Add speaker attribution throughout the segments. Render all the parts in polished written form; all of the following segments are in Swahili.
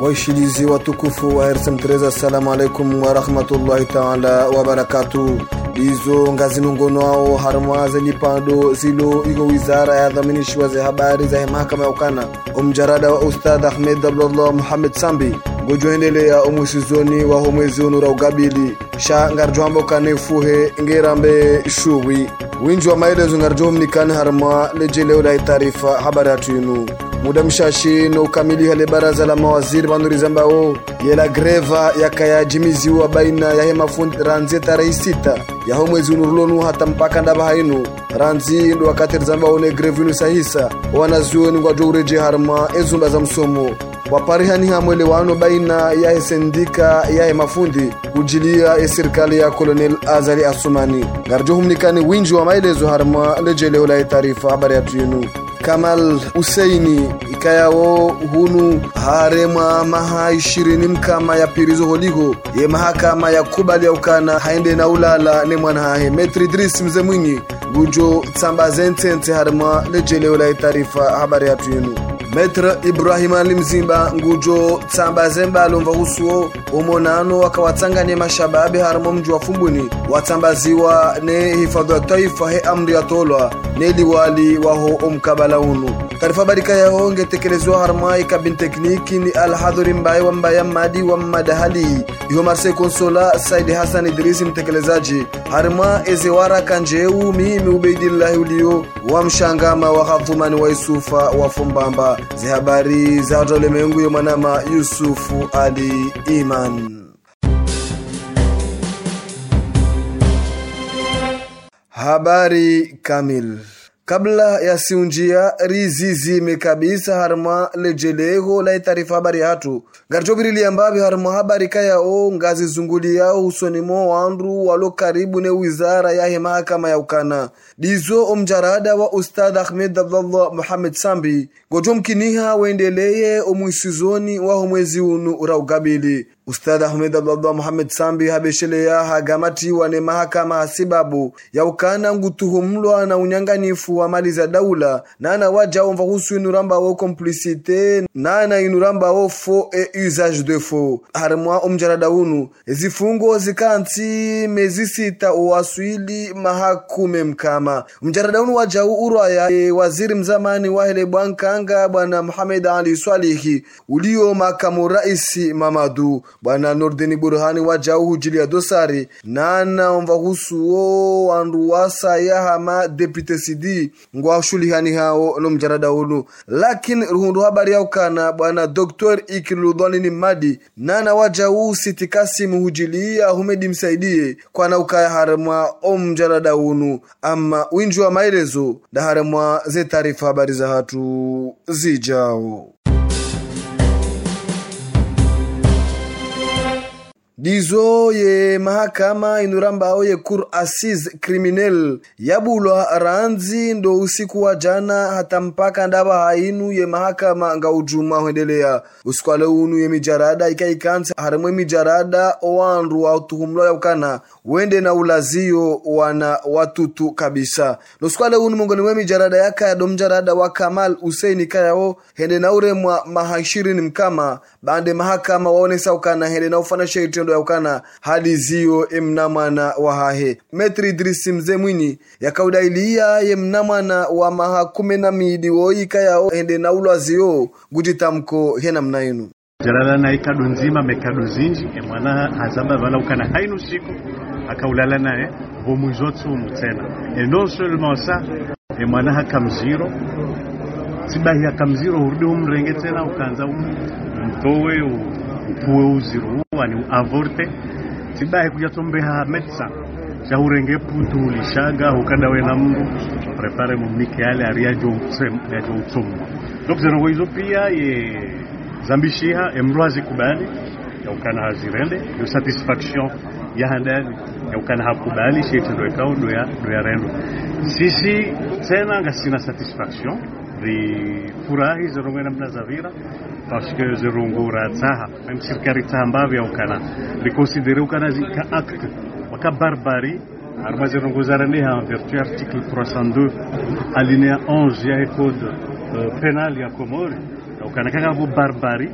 Speaker 1: Waishilizi watukufu wa RSM3, assalamu alaikum wa rahmatullahi ta'ala wa barakatuh. Izo ngazinungono wao harmaze nipando zilo iko wizara ya dhaminishi wa habari za mahakama ya ukana umjarada wa Ustadh Ahmed Abdullah Muhammad Sambi gojoendelea umusizoni wa homwezi unura ugabili sha ngarjwambo kanefuhe ngerambe shuwi winji wa maelezo ngarjomnikani harma lejeleo la taarifa habari atunu muda mshashi no kamili hale baraza la mawaziri banduri zambao yela greva yakayajimizi wa baina ya hemafundi ranzi tarehe 6 ya homwezi unurulonu hata mpaka ndaba hainu ranzi ndo wakati zambao ne grevinu sahisa wanazuoni ngwa joureje harma ezumba za msomo waparihani hamwele wano baina ya sendika ya mafundi kujilia ya serikali ya Colonel Azali Asumani ngarjohumnikani winji wa maelezo harma lejeleo la taarifa habari atunu Kamal Usaini ikayao hunu harema maha 20 mkama ya pirizo holigo ye mahakama ya kubali ya ukana haende na ulala ne mwana hae Metri Idris mze mwingi gujo tsamba zentente harma lejeleo la taarifa habari atunu Metre Ibrahim Alimzimba ngujo tsamba zemba alomva husuo umonano wakawatanga ne mashababe harmo mji wa Fumbuni watambaziwa ne hifadhi ya taifa he amri atolwa ne liwali waho omkabala unu taarifa barika ya honge tekelezwa harma ikabin tekniki ni alhadhuri mbaye wa mbaya madi wa madahali yo Marseille Consola Said Hassan Idris mtekelezaji harma ezewara kanjeu mimi Ubeidillah ulio wa mshangama wa Khathumani wa Yusufa wa Fumbamba zihabari za ulimwengu ya mwanama Yusufu Ali Iman. Habari kamil. Kabla ya siunjia rizizi mekabisa harma lejelego la taarifa habari hatu garjobirili ambabi harma habari kaya o ngazi zunguli yao usonimo wandu walo karibu ne wizara ya mahakama ya ukana dizo omjarada wa Ustadh Ahmed Abdullah Muhammad Sambi gojomkiniha wendeleye omuisizoni wa homwezi unu uraugabili Ustadh Ahmed Abdullah Muhammad Sambi habeshelea hagamati wane mahakama hasibabu ya ukana ngutuhumlwa na unyanganifu wa mali za daula nana waja omva husu inuramba wa complicité nana inuramba wa faux et usage de faux harmwa omjarada unu zifungo zikanti mezisita uwaswili mahakume mkama mjarada unu waja uraya waziri mzamani wa hele bwankanga bwana Muhammad Ali Swalihi ulio makamu raisi Mamadu bwana Nordeni Burhani wajau hujilia dosari nana omva husu wandu wasa ya hama depute CD ngwa shulihani hao no mjarada unu lakini ruhundu habari ya ukana bwana Dr. Ikiludhani ni madi nana wajau sitikasi muhujilia humedi msaidie kwa na ukaya harma mjarada unu ama winji wa maelezo da harma ze taarifa habari za hatu zijao dizo ye mahakama inuramba oye cour assise criminel yabulwa ranzi ndo usiku wa jana hata mpaka ndaba hainu ye mahakama nga ujuma huendelea usikwale unu ye mijarada ikaikansi haremwe mijarada owandu wa utuhumlo ya ukana wende na ulazio wana watutu kabisa usikwale unu mungoni we mijarada yaka ya domjarada wa Kamal Usaini kayao hende na uremwa mahashirini mkama bande mahakama waonesa ukana hende na ufana shaitendo ya ukana hadi zio mnamana wa hahe Metri Idris mze mwini ya kaudailia ye mnamana wa mahakume na midi woika yao hende na ulazio gujitamko hena mnainu
Speaker 2: jarala na ikadu nzima mekadu zinji mwana hazamba vala ukana hainu siku akaulala nae homuzotsu mutena et non seulement ça mwana hakamziro sibahi hakamziro hurudi umrenge tena ukanza mtowe upuwe uziro wani avorte sibahi kujatombeha medsa shahurenge putu ulishaga hukanda we na mbu prepare mumike yale ariajo utsomu donc zerongo hizo pia ye zambishiha emroazi kubali ya ukana hazirende yo satisfaction ya handani ya ukana hakubali shetendo ekao do ya rendo sisi tena ngasina satisfaction ri furahi zerongo na mnazavira parce que zerongo ratsaha même sirkari tsambavya ukana reconsidérer ukana zika acte waka barbari arma zerongo zarane en vertu article 302 alinéa 11 ya code pénal ya Komori ukana kanga bu barbari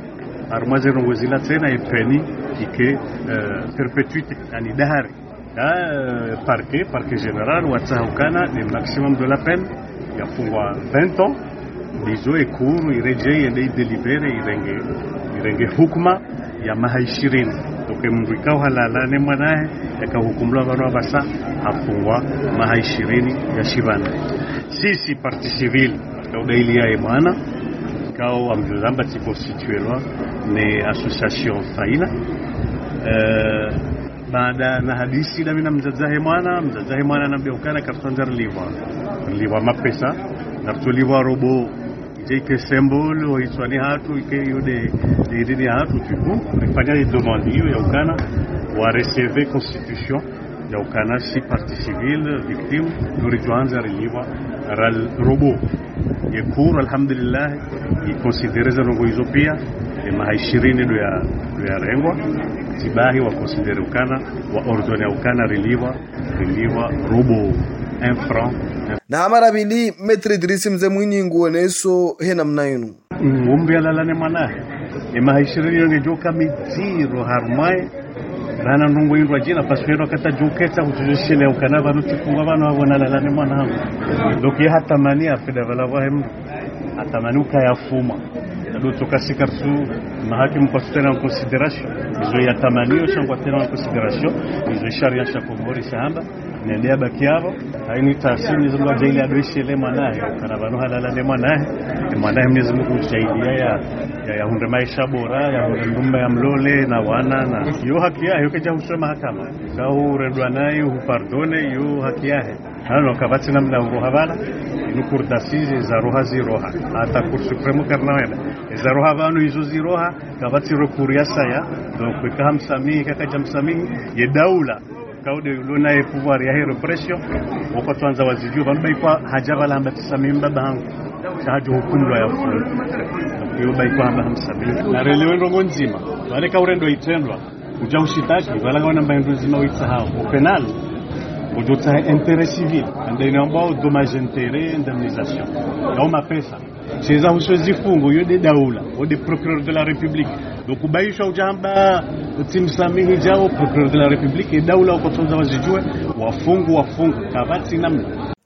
Speaker 2: harmaze rongozila tena ipeni ike perpetuité yani dahari parquet général watahukana ni maximum de la peine yafungwa 20 ans dizo ekuru irejee ende delibere irenge hukuma ya maha 20 toke mndu ikao halalane mwanae yakahukumulwa vano basa afungwa maha 20 ya shibana sisi parti civile kaudaili ya mwana kao amjuzamba constituelwa ni association faina baada na hadisi la mina mzazahe mwana nambeukana kafanza liwa mapesa na robo ike symbole oitswani hatu ike yode idini hatu tibu ifanya demande hiyo ya ukana wa receiver constitution ya ukana si parti civile victime nurijuanza reliwa ral robo yekuru alhamdulillah ikonsidereza rongo hizo pia maha 20 do ya rengwa tibahi wa considere ukana wa ordone ukana reliwa robo 1 franc
Speaker 1: na amara bili Maître Idrisi mze mwinyi nguoneso hena mnainu
Speaker 2: ngombe alalane mwana maha 20 ngejoka mitiro harmai rana ndongo indwa jina paswero kata joketa kutushele ukana bano tifunga bano abona lalane mwana donc hata mani afida vala wahem hata mani ukayafuma ndio tokasika tu mahakimu kwa tena consideration izo ya tamanio shangwa tena consideration izo sharia shakomori samba nendea bakiavo haini tasini zungwa jaili adoishele mwanae ukana bano halalane mwanae Mwenyezi Mungu kusaidia ya hunde maisha bora ya hunde ya mlole na wana na yo haki yake keja usema mahakama kao redwa nayo upardone yo haki yake hano kabati namna roha bana nukur dasize za roha ziroha hata kur supremo karnaenda za roha bano hizo ziroha kabati rokuria saya donc kahamsami kakajamsami ye daula kaude ulona e pouvoir ya repression wako tuanza wazijua bano baikwa hajabala ambatisami mbaba hangu shahajo hukumlo ya fulo yo baikwa hamsami na relewe ndongo nzima wale kaurendo itendwa uja ushitaki wala kaona mbaendo nzima uitsahau penal ujota intérêt civil ande naomba dommage intérêt indemnisation kama pesa cheza husozi fungo yo de daula au de procureur de la république donc ubaisha ujamba utimsamihi jao procureur de la république et daula ukotonza wazijue wafungu kabati namna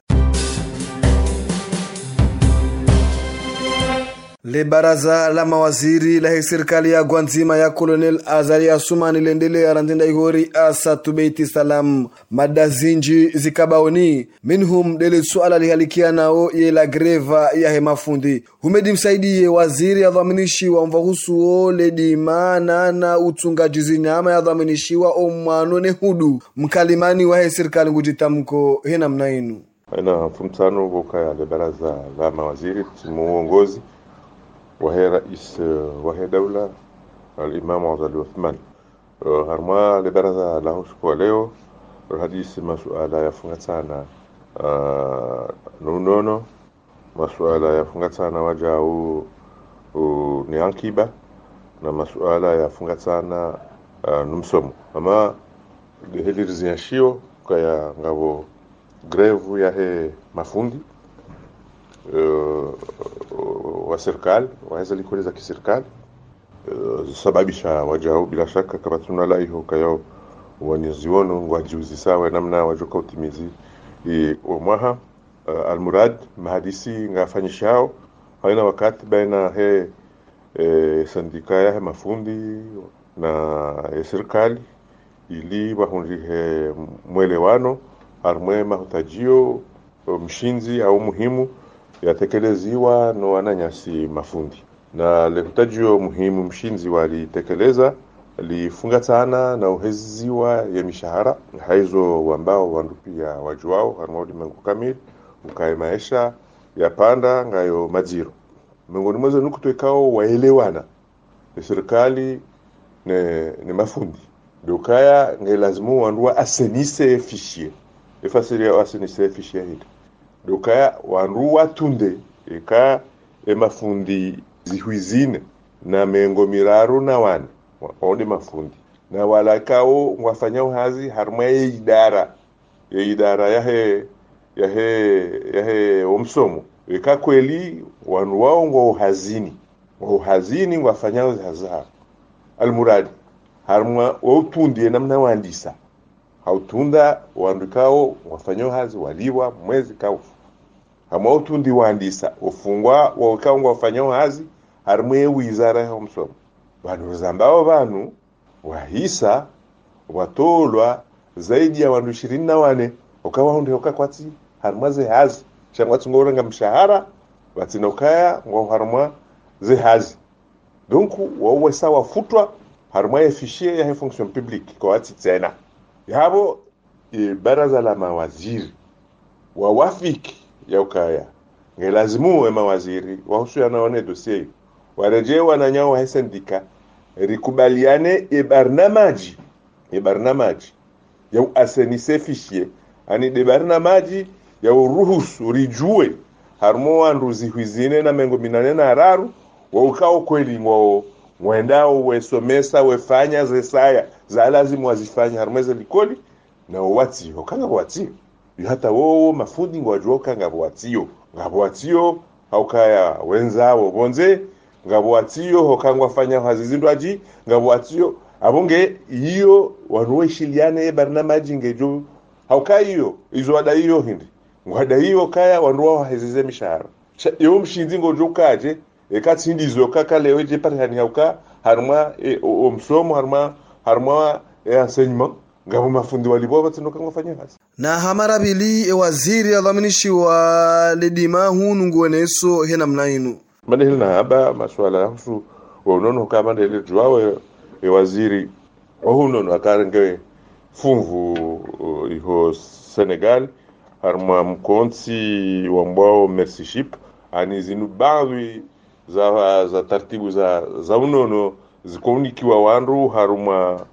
Speaker 1: Le baraza la mawaziri la serikali ya Gwanzima ya Colonel Azali Asumani lendele arandinda ihori asatu beiti salam madazinji zikabaoni minhum dele suala lihalikia nao ye la greva ya hemafundi humedi msaidi waziri ya dhaminishi wa mvahusu ole dimana na utungaji zinyama ya dhaminishi wa omwanone hudu mkalimani wa serikali ngujitamko hena mnainu
Speaker 3: aina fumtano boka ya le baraza la mawaziri muongozi وهي رئيس وهي دولة الإمام عزالي عثمان هرما لبرزة له شكوى ليو الحديث مسؤالة يفنغتانا نونونو مسؤالة يفنغتانا وجاو نيانكيبا na masuala yafungatana numsomo ama hili riziashio kaya ngabo greve ya he mafundi wa serikali waweza likoleza kiserikali sababisha wajao bila shaka kama tunala hiyo kayo waniziono ngwajuzi sawa namna wajoka utimizi omwaha almurad mahadisi ngafanyishao haina wakati baina he sandika ya mafundi na serikali ili wahundi he mwelewano armwe mahutajio mshinzi au muhimu yatekeleziwa no wananyasi mafundi na lehutajio muhimu mshinzi walitekeleza lifungatana na uheziwa ya mishahara haizo ambao wandupia wajuao harmaudi mengu kamili ukae maisha ya panda ngayo majiro miongoni mwezo nukutuekao waelewana serikali ne mafundi dokaya ngelazimu wandua asenise fichier efasiria asenise fichier hili dokaya wanruwa tunde eka mafundi zihuizine na mengo miraru na wane waonde mafundi na walakao wafanyao hazi harma ya idara yahe omsomo eka kweli wanruwao ngwa uhazini wafanyao hazao almuradi harma wautundie namna waandisa hautunda waandikao wafanyo hazi waliwa mwezi kaufu hama utundi waandisa ufungwa wakao wafanyo hazi harmwe wizara ya msomo banu zambao banu wahisa watolwa zaidi ya wandu 24 ukawa ndio kwati harma ze hazi shangwa tungoranga mshahara batinokaya ngo harma ze hazi donc wawe sawa futwa harma ya fichier ya fonction publique kwa ati tena yabo baraza la mawaziri wa wafiki ya ukaya ngelazimu mawaziri wahusu anaone dossier wareje wananyao wa sindika rikubaliane barnamaji ya asenise fichier ani de barnamaji ya uruhusu rijue harmo wanduzi huizine na mengo 8 wa ukao kweli ngo mwendao wesomesa wefanya zesaya za lazimu wazifanya harmeze likoli na wati okanga wati hata wo mafundi ngwajua kanga watiyo haukaya wenzao bonze ngabwatiyo hokangwa fanya hazizindwaji ngabwatiyo abonge hiyo wanueshiliane barnamaji ngejo haukaiyo izo adaiyo hindi ngwadaiyo kaya wanduwa hazize mishahara yo mshinzi ngojokaje ekatsindizo kakaleweje parhani hauka harma omsomo harma enseignement ngabo mafundi walibo batinoka ngofanya hasi
Speaker 1: na hamarabili waziri adhaminishi wa ledima hunu ngweneso hena mnainu
Speaker 3: mande hilna haba maswala husu wonono kama ndele jwawe waziri ohuno akarenge funvu iho Senegal harma mkonsi wambao mercyship ani zinu baadhi za taratibu za unono zikonikiwa wandu haruma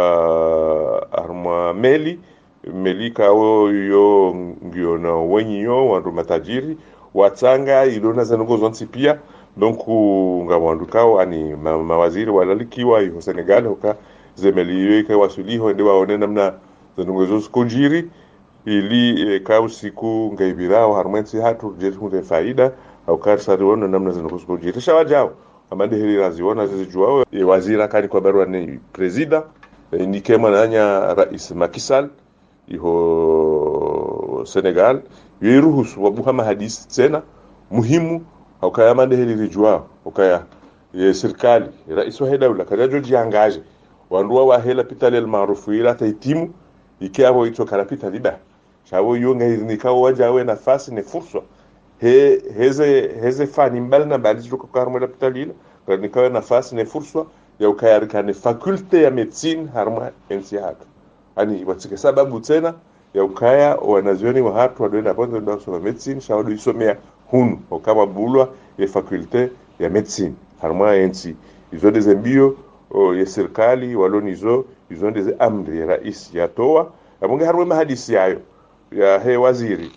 Speaker 3: meli kao yo ngio na wenyo wandu matajiri watanga ilona zanongozo nsipia donc ngawandu kao ani mawaziri walalikiwa hiyo Senegal hoka zemeli yeke wasuliho ndio waone namna zanongozo skojiri ili kao siku ngaibirao harmensi hatu jetu faida au karsari wono namna zanongozo skojiri shawajao amande hili raziona zijuao wazira kani kwa barua ni presida ni kema nanya rais Macky Sall iho Senegal yiruhusu wabuhama hadisi tena muhimu haukaya mande hili rijuao ukaya serikali rais wa dawla kajajo jiangaje wanduwa wa hela pitali almaarufu ila taitimu ikiabo ito karapita liba shawo yonga nikao wajawe nafasi ni fursa heze fani mbali na bali joko karmo pitali ila nikawe nafasi ni fursa ya ukayarikane fakulte ya medicine harma NCHatu ani watike sababu tena ya ukaya wanazioni wa hatu wadoenda kwanza ndio kusoma medicine shawado isomea hunu kama bulwa ya fakulte ya medicine harma NC izo dezembio ya serikali walonizo izo deze amri ya rais ya toa abonge harma mahadisi yayo ya waziri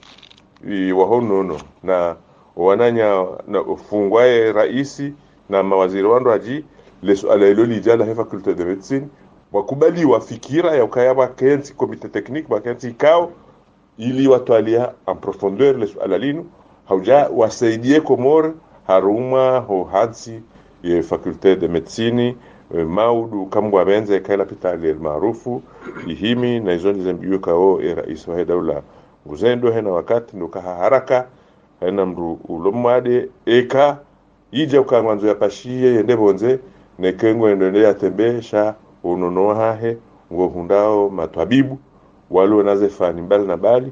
Speaker 3: wa honono na wananya na ufungwae raisi na mawaziri wandu aji leso ala ilo lijala he faculté de médecine wakubali wafikira ya ukayaba kensi comité technique bakensi kao ili watwalia en profondeur leso ala linu hauja wasaidie komore haruma ho hansi ye faculté de médecine maudu kambwa benze kaila pitali maarufu ihimi na izoni zembiyo kao rais wa dawla nguzendo hena wakati ndo haraka hena mru ulomade eka ije ukangwanzo ya pashie yende bonze nekengo endelea tembesha unono hahe ngo hundao matwabibu wale wanazefani mbali na bali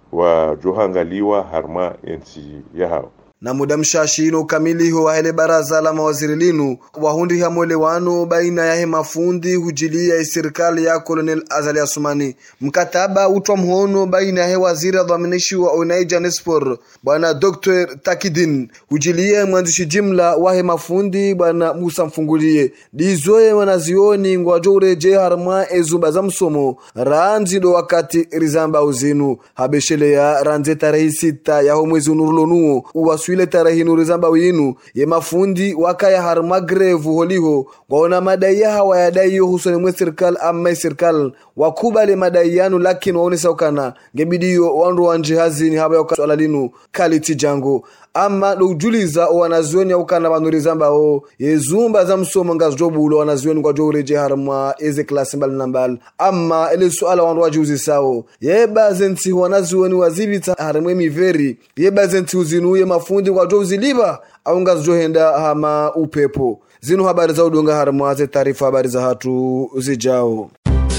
Speaker 3: wa johangaliwa harma ensi yao
Speaker 1: na muda mshashino kamili huwa hele baraza la mawaziri linu wahundi hamwelewano baina ya mafundi hujilia serikali ya Colonel Azali Asumani mkataba utwa mhono baina ya waziri adhaminishi wa Onaija Nespor bwana Dr. Takidin hujilia mwandishi jimla wa mafundi bwana Musa Mfungulie dizoe wanazioni ngwajo ureje harma ezuba za msomo ranzi do wakati rizamba uzinu habeshele ya ranze tarehe 6 ya mwezi unurulonuo ile tarehe nurizamba winu ye mafundi wakaya harma greve holiho waona madai hawa yadai hususan mwe serikali ama serikali wakubali madai yanu lakini waone saukana ngebidiyo wandu wanje hazini haba yakaswala linu kaliti jango ama ujuliza wanazuoni ukana banuriza mbao yezumba za msomo ngazjobulo wanazuoni kwa joreje harma eze klasi mbali nambal ama ile suala wandu wajuzi sao yeba zenti wanazuoni wazibita harma miveri yeba zenti uzinuye mafundi kwa jozi liba au ngazjohenda hama upepo zinu habari za udonga harma ze taarifa habari za hatu zijao.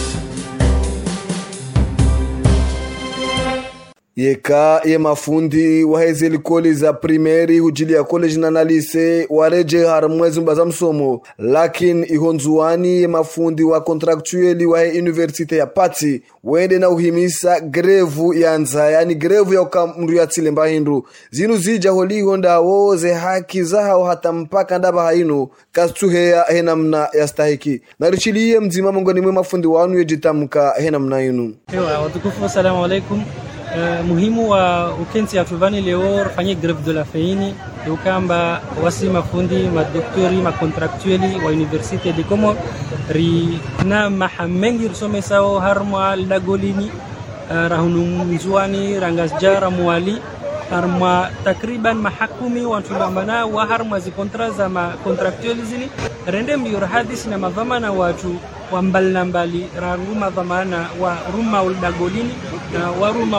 Speaker 1: Yeka ye mafundi wa hezi likoli za primeri hujili ya college na nalise wareje harumwezi mbaza msomo lakini ihonzuani ye mafundi wa contractueli wa universite ya Pati wende na uhimisa grevu ya nza yani grevu ya ukamru ya tilemba hindu zinu zija holi honda woze haki zahao hata mpaka ndaba hainu kastuhea henamna ya stahiki na richiliye mzima mungoni mwe mafundi wanu yejitamka henamna inu.
Speaker 4: Ewa watukufu assalamu alaikum. Muhimu wa ukenzi ya tuvani leo fanye greve de la faim ukamba wasi mafundi madoktori makontraktueli wa universite de Komoro ri na mahamengi rusome sao harma lagolini rahununzuani rangasjara muali harma takriban mahakumi wantulambana wa harma zikontra za makontraktueli zini rende mbiyor hadisi na mavamana watu wa mbali rangu mavamana wa ruma ulagolini na waruma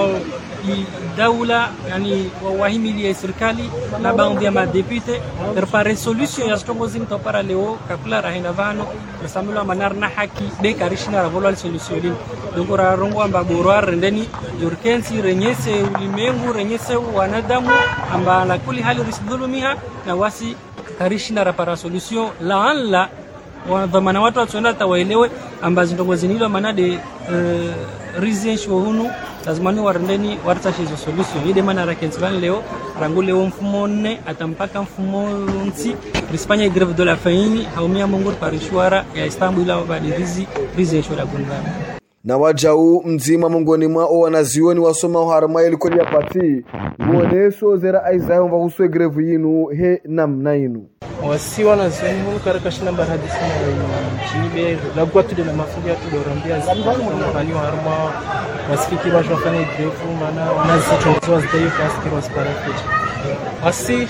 Speaker 4: daula yani wahimili ya serikali na baadhi ya madepute terpare solution ya stongozi mtopara leo kakula rahina vano rasamula manar na haki de karishina ravolwa solution din donc rarongo amba borwar rendeni yorkensi renyese ulimengu renyese wanadamu amba la kuli hali risidhulumiha na wasi karishina rapara solution la wadhamana watu watuenda tawaelewe ambazo ndongozi nilo manade reasons hunu lazima ni warendeni wartashe hizo solution ide maana rakenzani leo rangule mfumo nne atampaka mfumo nsi rispanya greve de la faim haumia mungur parishwara ya Istanbul ila badirizi reasons la gundana
Speaker 1: na wajau mzima mungoni mwa wanazioni wasoma harma ilikoli ya Pati muoneso zera aizayo mvahuswe greve yinu he namna yinu
Speaker 4: wasi wanazioni hunu karakashina barhadisi na chibe labwa tude na mafundi ya tudorambia zifani wa harma wasifiki wajwa fanya grefu mana wanazichongozo wazidayo kaskiro wasiparaficha wasi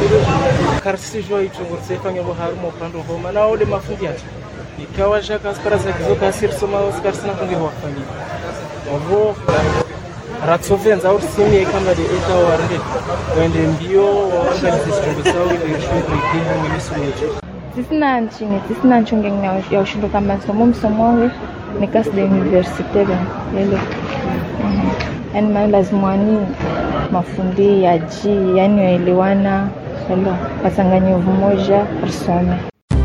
Speaker 4: karsi jwa ichongorse fanya wa harma upando ho mana ode mafundi ati ikawa jaka spara za kizo kasir soma wasikarsi kungi wafanya wavo ratsovenza au simi kama de eta warende wende mbio waangalize chongozo ile shule ikiwa mwenyewe
Speaker 5: Sina nchongeng ya ushindo kama msomo ni kasi de universite lele. Yani lazimwani mafundi ya ji yani waelewana lelo wasanganye umoja risome.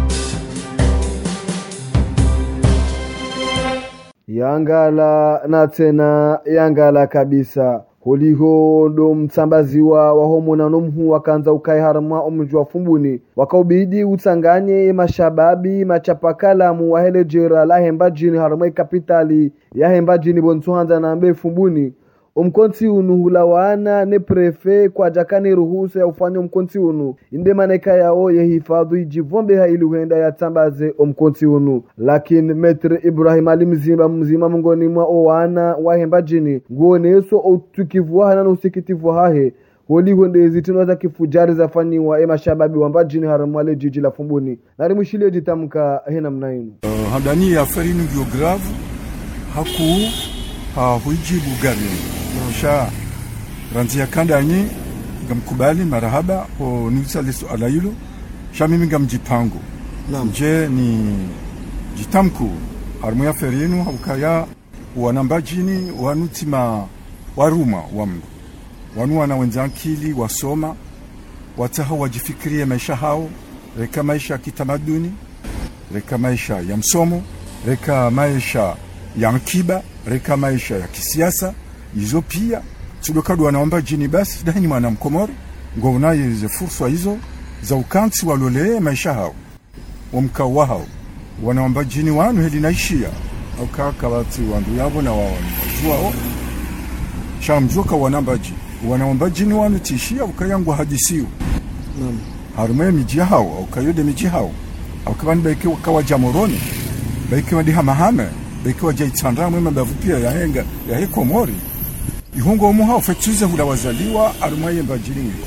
Speaker 1: Yangala na tena yangala kabisa holiho ndo mtsambaziwa wa homo na nomhu wakanza ukai harma omjwa fumbuni wakaubidi utanganye mashababi machapakalamu wa hele jera la hemba jini harma kapitali ya hemba jini bontuhanza na ambe fumbuni umkonti unu hulawana ne prefe kwa jakani ruhusa ya ufanyo mkonti unu inde maneka yao ya hifadhu ijivombe haili huenda ya tambaze umkonti unu lakini metre Ibrahim Ali mzima mungoni mwa owana wa hemba jini nguoneso utukivuwa hana usikitivu hahe holi honde zitino za kifujari za fanyiwa ema shababi wamba jini haramwale jiji la fumbuni nari mushile jitamka hena mnainu
Speaker 6: hamdani ya farinu geografu haku huijibu gari sha ranzia kandani ngamkubali marahaba o nusale suala hilo sha mimi ngamjipango nje ni jitamku armu ya ferinu haukaya wanambajini wanutima waruma wamdu wanu wana wenzakili wasoma wataha wajifikirie maisha hao reka maisha ya kitamaduni reka maisha ya msomo reka maisha ya akiba reka maisha ya kisiasa hizo pia tudokadu wanaomba jini basi dani mwana mkomori ngona hizo fursa hizo za ukansi walole maisha hao wamkawa hao wanaomba jini wanu heli naishia au kaka watu wandu yabo na wao wao shamjoka wanaomba jini wanu tishia ukayangu hadisiu harume miji hao au kayode miji hao au kabani beke wakawa jamoroni beke wadi hamahame beke wajaitsandra mwema bavupia ya henga ya Komori ihungo omuha ofetuze hula wazaliwa arumaye mbajiri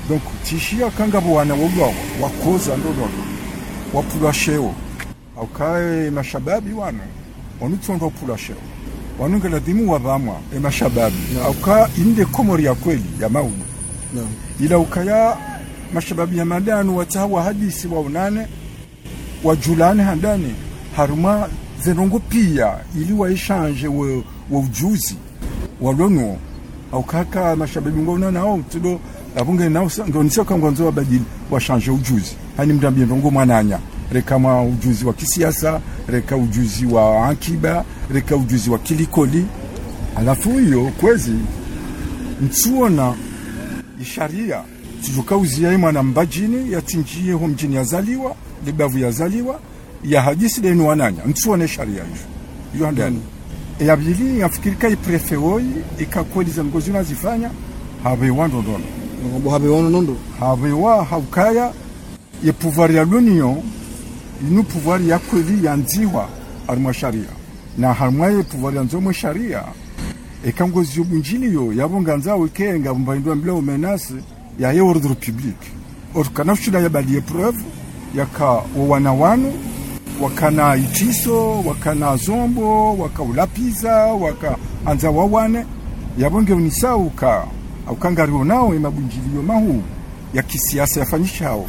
Speaker 6: donc tishia kangabo wana wogwa wakoza ndodo wapula sheo au kae mashababi wana wanutsondo pula sheo wanungela dimu wabamwa mashababi au ka inde komori ya kweli ya maudu ila ukaya mashababi ya madanu watawa hadisi wa unane wajulane handani haruma zenongo pia ili waishange wa ujuzi walono au kaka mashababi ngona nao tudo abunge nao ngonisa kangwanzo badili wa change ujuzi hani mdambie ndongo mwananya reka ma ujuzi wa kisiasa reka ujuzi wa akiba reka ujuzi wa kilikoli alafu hiyo kwezi mtuona isharia tujuka uzia mwana mbajini yatinjie ho mjini yazaliwa libavu yazaliwa ya hadisi denu wananya mtuone sharia hiyo ndani ya bili yafikirika iprefeoi ikakweliza ngozi unazifanya habe wando ndono
Speaker 1: habe wano nondo
Speaker 6: habe wa haukaya ye pouvoir ya l'union inu pouvoir ya kweli yanziwa alma sharia na harma ye pouvoir yanzo sharia ekangozi yobunjili yo yabonganza wekenga mbaindwa mbele menace ya ye ordre public orkanafshila ya bali preuve yaka wanawanu wakana itiso wakana zombo wakaulapiza waka anza wawane yabonge unisauka au kangario nao mabunjilio mahu ya kisiasa yafanyishao.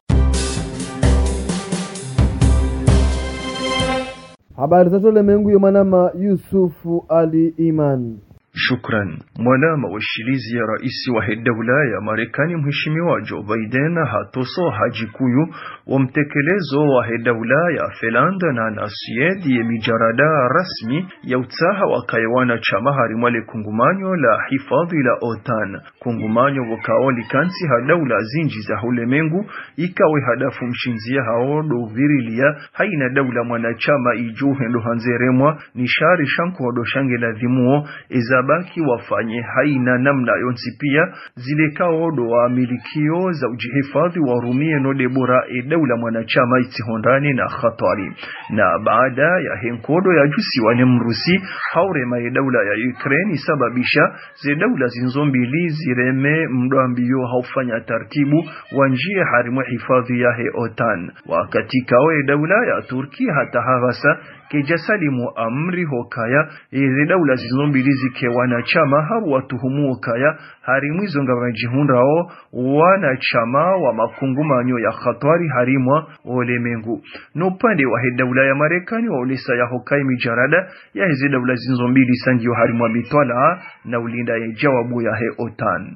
Speaker 1: Habari za tole mengu yomanama Yusufu Ali Iman.
Speaker 7: Shukran. Mwanama washilizi ya raisi wa dawla ya Marekani mheshimiwa Joe Biden hatoso hajikuyu wa mtekelezo wa dawla ya Finland na Sweden ya mijarada rasmi ya utaha wa kaiwana chama harimwale kungumanyo la hifadhi la OTAN. Kungumanyo wakaoli kansi dawla zinji za ulemengu ikawe hadafu mshinzia hao dovirilia haina dawla mwanachama ijuhe ndo hanzeremwa nishari shanku hodoshange la dhimuo baki wafanye haina namna yonsi pia zile kaodo wa milikio za ujihifadhi wa rumie no debora dawla mwanachama itihondani na khatari. Na baada ya henkodo ya jusi wane mrusi haurema dawla ya Ukraine sababisha ze dawla zinzombili zireme mdoambio haufanya tartibu wanjie harimu hifadhi ya OTAN. Wakati kawe dawla ya Turki hata havasa kejasalimu amri hokaya izi dawla zinzombili zike wanachama haru watuhumu hokaya harimwizo ngabajihundrao wanachama wa makungumanyo ya khatwari harimwa olemengu. Nopande wa dawla ya Marekani wa ulisa ya hokai mijarada ya hizi dawla zinzombili sangiyo harimwa bitwala na ulinda ya jawabu ya OTAN.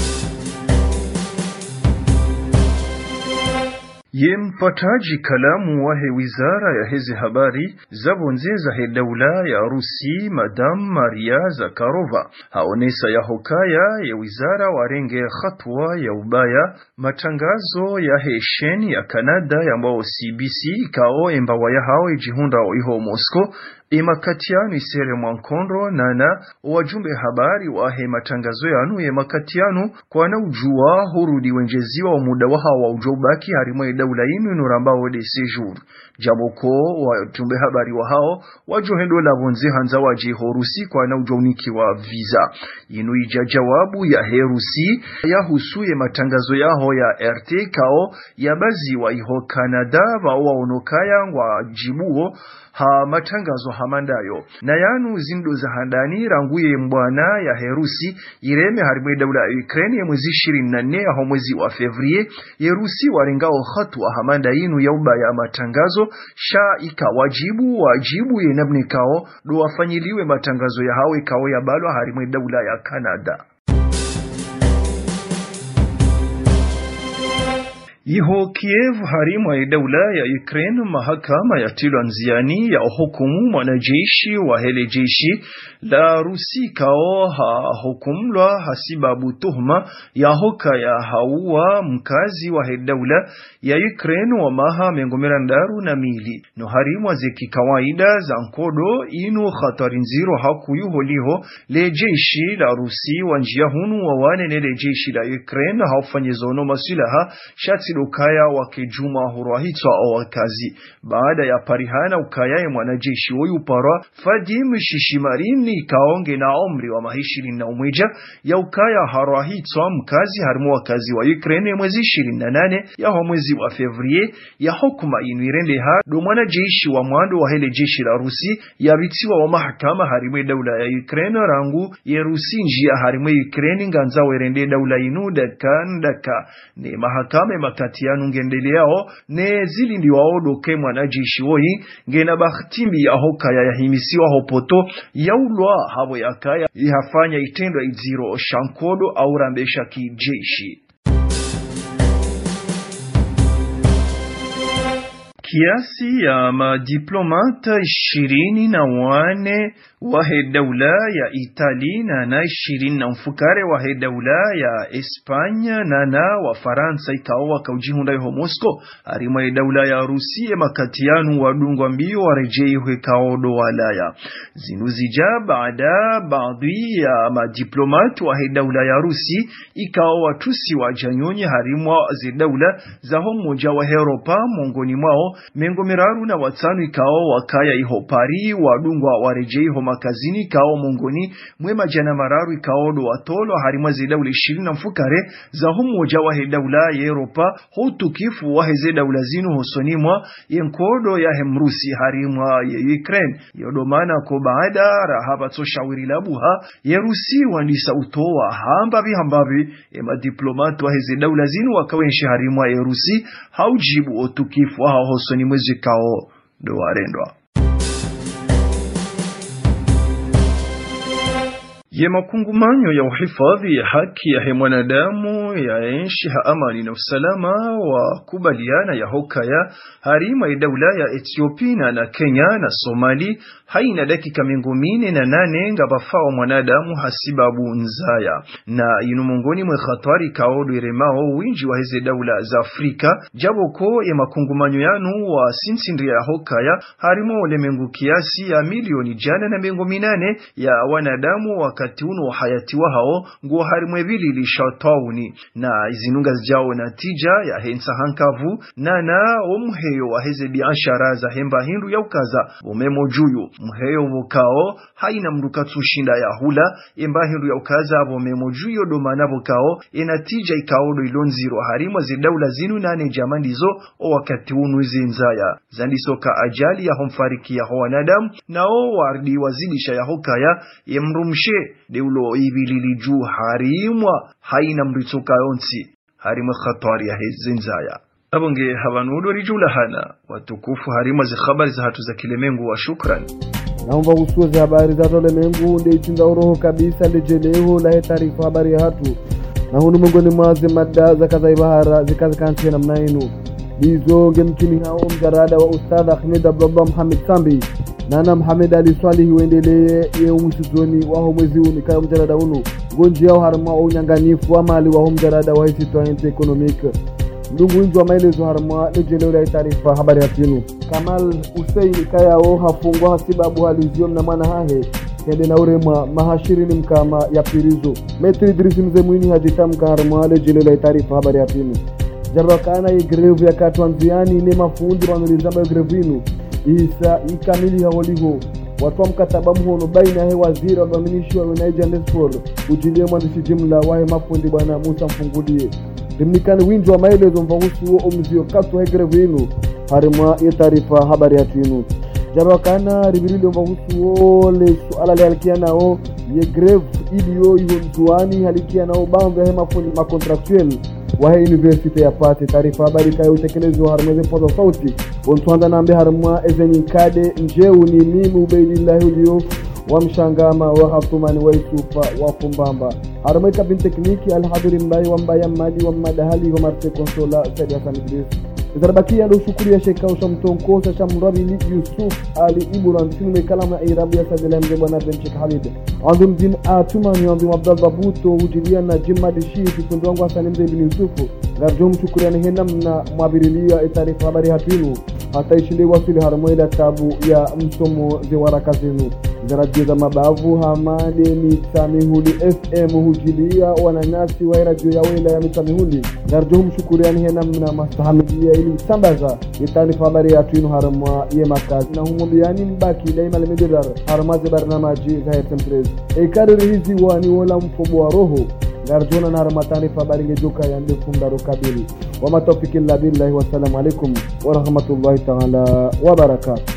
Speaker 7: Ye mpataji kalamu wahe wizara ya hezi habari zabonzeza dawla ya Rusi Madam Maria Zakharova haonesa ya hokaya ya wizara warenge khatwa ya ubaya matangazo ya hesheni ya Kanada ya mbao CBC kao embawa ya hao ijihunda iho Moscow imakatiano isere mwankondro nana wajumbe habari wahe matangazo yanu ya makatiano kwa na ujua hurudi wenjeziwa wa muda wa hawa ujobaki harimwe dawla inu inurambao de sejour. Jaboko wajumbe habari wa hao wajohendo la vonze hanza waje horusi kwa na ujoniki wa visa. Inu ija jawabu ya herusi ya husuye matangazo yaho ya RT kao ya bazi wa iho Canada wa onokaya wa jibuo ha matangazo hamandayo na yanu zindo za handani ranguye mbwana ya herusi ireme harimwe dawla ya Ukraine ya mwezi 24 ya mwezi wa Fevrier yerusi warengao khatwa hamanda inu ya uba ya matangazo sha ikawajibu wajibu yenabni kao do wafanyiliwe matangazo ya hawe kao ya balwa harimwe dawla ya Canada. Iho Kiev harimwa dawla ya Ukraine mahakama ya tilwa nziani ya hukumu mwanajeshi wa hele jeshi la Rusi kao hukumlwa hasibabu tuhma ya hoka ya haua mkazi wa dawla ya Ukraine wa maha mengomera ndaru na mili. No harimwa zeki kawaida za nkodo inu khatari nziro hakuyuho liho le jeshi la Rusi wanjia hunu wa wane nele jeshi la Ukraine haufanyizono masilaha shati ukaya wakejuma hurahitwa wakazi baada ya parihana ukaya ya mwanajeshi huyu parwa Fadim Shishimarini kaonge na umri wa mahishiri na umweja ya ukaya harahitwa mkazi harimu wakazi wa Ukraine mwezi 28 ya mwezi wa Fevrier ya hukuma inuirende do mwanajeshi wa mwando wa hele jeshi la Rusi ya bitiwa wa mahakama harimu daula ya Ukraine rangu ya Rusi njia harimu Ukraine nganza werende daula inu daka ne mahakama makatianu ngendeleao ne zili ndi waodoke mwanajeshi woyi ngena bakhtimbi ya hokaya ya himisiwa hopoto ya ulwa habo ya kaya ihafanya itendo iziro shankodo au rambesha kijeshi. Kiasi ya madiplomata 24 wa daula ya Itali na 20 na mfukare wa daula ya Espanya na wa Faransa ikawa kaujihunda yo Moscow harimo daula ya Rusia makatianu wadungwa mbio warejei hekaodo walaya zinuzija baada baadhi ya madiplomati wa daula ya Rusi ikawa watusi wa janyonyi harimo za daula za homoja wa Europa mongoni mwao mengo miraru na watano ikao wakaya iho pari wadungwa warejei ho makazini ikao mongoni mwema jana mararu ikao do watolo harima zedaula 20 na mfukare za homoja wa daula ya Europa hutukifu wa daula zinu hosonimwa yenkodo ya hemrusi harimwa ya Ukraine yodomana ko baada rahaba to shawiri labuha yerusi wandisa utoa hambavi madiplomatu wa daula zinu wakawenshi harimwa ya Rusi haujibu utukifu wa hosoni mwezi kao do warendwa. Ye makungumanyo ya uhifadhi ya haki ya mwanadamu ya enshi ha amani na usalama wa kubaliana ya hokaya harima ya daula ya Ethiopia na Kenya na Somali haina dakika 48 ngabafao mwanadamu hasibabu nzaya na inumongoni mwe khatari kaodo iremao winji wa heze daula za Afrika jaboko ya makungumanyo yanu wa sinsindri ya hokaya harimo ulemengu kiasi ya milioni jana na 8 ya wanadamu wakati uno hayati wa hao nguo harimwe vili lishatauni na izinunga zijao na tija ya hensa hankavu na umheyo wa heze biashara za hemba hindu ya ukaza umemo juyu mheyo vokao haina mrukatsu shinda ya hula emba hindu ya ukaza umemo juyo domana vokao enatija ikaodo ilonziro harimwa zidaula zinu nane jamandizo o wakati unu zinzaya zandisoka ajali ya homfariki ya wanadamu na o wardi wazidisha ya hokaya yemrumshe deulo ibilili juu harimwa haina mritsoka yonsi harimwa khatari ya zinzaya abonge habanudo rijula hana watukufu harimwa zi khabari za hatu za kilemengu wa shukran
Speaker 1: naomba usuze habari za tolemengu nde itinda uroho kabisa lejeleho la taarifa habari ya hatu na hunu mungoni mwaze madda za kaza ibahara zikazi kanti na mnainu bizo gemkini hao mjarada wa ustadha Ahmed Abdullah Muhammad Sambi nana Muhammad Ali Swalihi wendelee ye umusizoni wa mwezi huu nikayo mjarada unu gonji yao harma au nyanganifu wa mali wa mjarada wa citoyenneté économique ndungu injwa maelezo harma lejeleo ya taarifa habari ya tinu Kamal Hussein kayao hafungwa hasibabu halizio na mwana hahe kende na urema mahashiri ni mkama ya pirizo Metri Idris Mzemwini hajitamka harma lejeleo ya taarifa habari ya tinu jarwakana ye greve ya katwanziani ne mafundi wanulizamba ye greve inu isa ikamili hawoliho watu wa mkataba mhono baina ya waziri wa uaminishi wa Niger Nesfor ujilie mwandishi jimla wa mafundi bwana Musa Mfungulie dimnikani winjo wa maelezo mvahusu huo omzio kasu greve inu harima ya taarifa habari ya tinu jarwakana ribirili mvahusu huo le suala le alikiana o ye greve iliyo iyo mzuani halikiana o bambo ya mafundi makontraktuel wa university ya Pate taarifa habari kayo utekelezi wa harma zepo sauti ontuanda nambe harma ezenyi kade njeu ni mimi ubeidillah ulio wa mshangama wa hatumani wa isufa wa kumbamba harma kabin tekniki alhadiri mbai wa mbaya madi wa madahali wa marte konsola Said Hassan Idris Zarabakia do shukuri ya sheka ushamtonko sa shamrabi Yusuf Ali Iburan tinume kalama irabu ya sadela mzee bwana Benchik Halid andum din atumani andum Abdallah Buto ujilia na Jimma Dishi kikundo wangu Hassan mzee bin Yusufu garjom shukuriani henam na mwabirilia taarifa habari hatinu hata ishinde wasuli harmo ila tabu ya msomo ze waraka zenu radio za mabavu hamade mitamihuli FM hujilia wananyasi wa radio ya wela ya mitamihuli garjo mshukuriani hena mna mastahamilia ili sambaza yitanifa habari ya tuinu haramwa ye makazi na humombiani mbaki daima lemedar haramaze barnamaji za FM3 ekariri hizi wani wala mfobo wa roho garjona na haramatani fa habari ngejuka ya ndefu mdaro kabili wa matawfiki illa billahi wassalamu alaikum wa rahmatullahi ta'ala wa barakatuh.